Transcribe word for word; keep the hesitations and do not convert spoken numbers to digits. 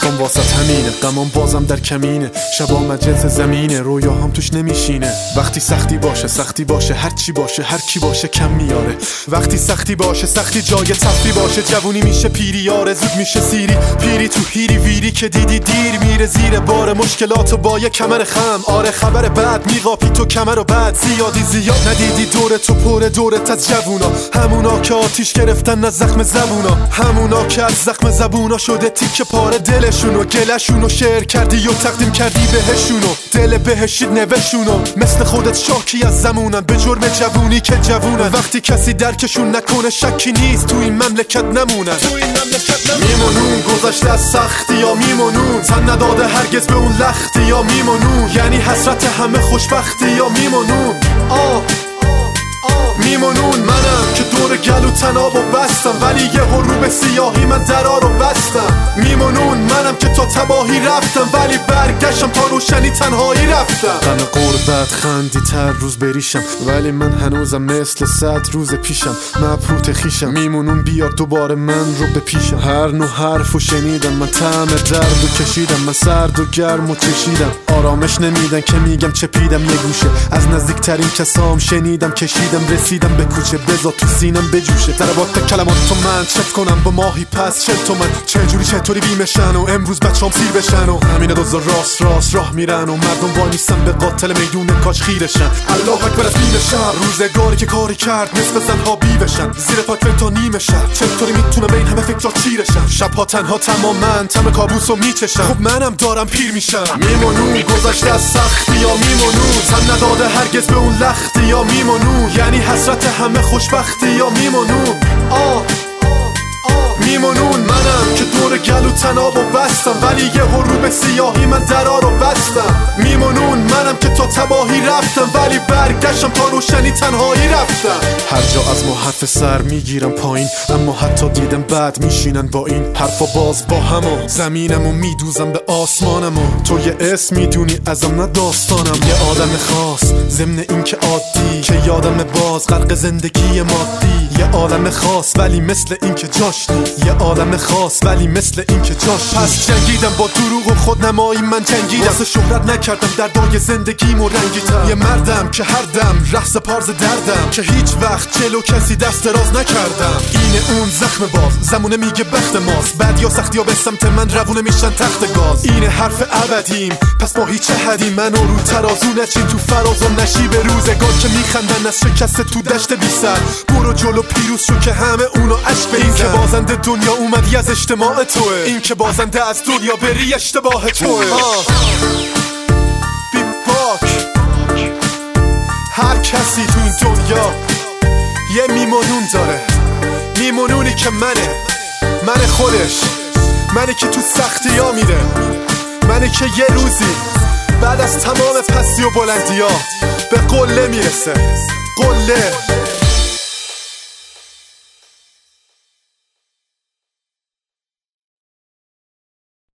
حرفام واسط همینه، غمام بازم در کمینه، شبا مجلس زمینه، رویاهام توش نمیشینه. وقتی سختی باشه سختی باشه، هر چی باشه هر کی باشه کم میاره. وقتی سختی باشه سختی جای تفتی باشه، جوونی میشه پیری یاره، زود میشه سیری پیری تو هیری ویری که دیدی دیر میره زیر بار مشکلاتو با یه کمر خم. آره خبر بعد میقاپی تو کمر و بعد زیادی زیاد ندیدی دور تو پر دورت از جوونا، همونا که آتیش گرفتن از زخم زبونا، همونا که از زخم زبونا شده تیکه پاره دلشونو، گلشونو شعر کردی و تقدیم کردی بهشونو، دل بهشید نوشونو، مثل خودت شاکی از زمونن به جرم جوونی که جوونن. وقتی کسی درکشون نکنه شکی نیست تو این مملکت نمونن، میمونون گذشته از سختی یا میمونون، تن نداده هرگز به اون لختی یا میمونون، یعنی حسرت همه خوشبختی یا میمونون. آه میمونون منم که دور گلو تنابو بستم، ولی یه رو به سیاهی من درا رو بستم. میمونون منم که تا تباهی رفتم، ولی برگشتم تا روشنی تنهایی رفتم. غم غربت خندی تر روز بریشم، ولی من هنوزم مثل صد روز پیشم، مبهوت خیشم. میمونون بیار دوباره من رو بپیشم، هر نوع حرفو شنیدم من، طعم درد و کشیدم من، سرد و گرم و چشیدم. آرامش نمیدن که میگم چپیدم یه گوشه، از نزدیکترین کسام شنیدم کشیدم، رسیدم به کوچه بزا تو سینم بجوشه. ضربات کلمات تو من چت کنم با ماهی پس چل تومن، چجوری چطوری بیمشن و امروز بچام سیر بشن و همین دوزا راست راست راه میرن و مردم وای نیستن به قاتل میدون کاش خیرشن. الله اکبر از بیم شهر، روزگاری که کاری کرد مثل زنها بی بشن، زیر پاک تا نیمه شهر، چطوری میتونه به این همه فکرها چیرشن. شبها تنها تمامن تم کابوسو میچشم، خب منم دارم پیر میشم. میمونون گذشته از سختی یا میمونون، تن نداده هرگز به اون لختی یا میمونون، یعنی حسرت همه خوشبختی یا میمونون. آه میمونون منم که دور گلو تنابو بستم، ولی یه رو به سیاهی من درا رو بستم. میمونون منم که تا تباهی رفتم، ولی برگشتم تا روشنی تنهایی رفتم. هر جا از ما حرف سر میگیرم پایین، اما حتی دیدم بعد میشینن با این حرفا باز با همو، زمینمو میدوزم به آسمانمو. تو یه اسم میدونی ازم نه داستانم، یه آدم خاص ضمن این که عادی، که یادم باز غرق زندگی مادی. یه عالم خاص ولی مثل این که جاش نیست، یه عالم خاص ولی مثل این که جاش نیست. پس جنگیدم با دروغ و خودنمایی، من جنگیدم واسه شهرت نکردم دردای زندگیمو رنگیتم. یه مردم که هر دم رقص پارز دردم، که هیچ وقت جلو کسی دست دراز نکردم. اینه اون زخم باز زمونه میگه بخت ماست، بعد یا سختی ها به سمت من روونه میشن تخت گاز. اینه حرف ابدیم پس ما هیچ حدیم، منو رو ترازو نچین تو فراز و نشیب روزگار که میخندن از شکست تو دشت بی سر. برو جلو پیروز شو که همه اونو عشق بریزن. این که بازنده دنیا اومدی از اجتماع توه، این که بازنده از دنیا بری اشتباه توه. بی باک هر کسی تو این دنیا یه میمونون داره، میمونونی که منه، من خودش، منی که تو سختی ها میره، منی که یه روزی بعد از تمام پستی و بلندی ها به قله میرسه. قله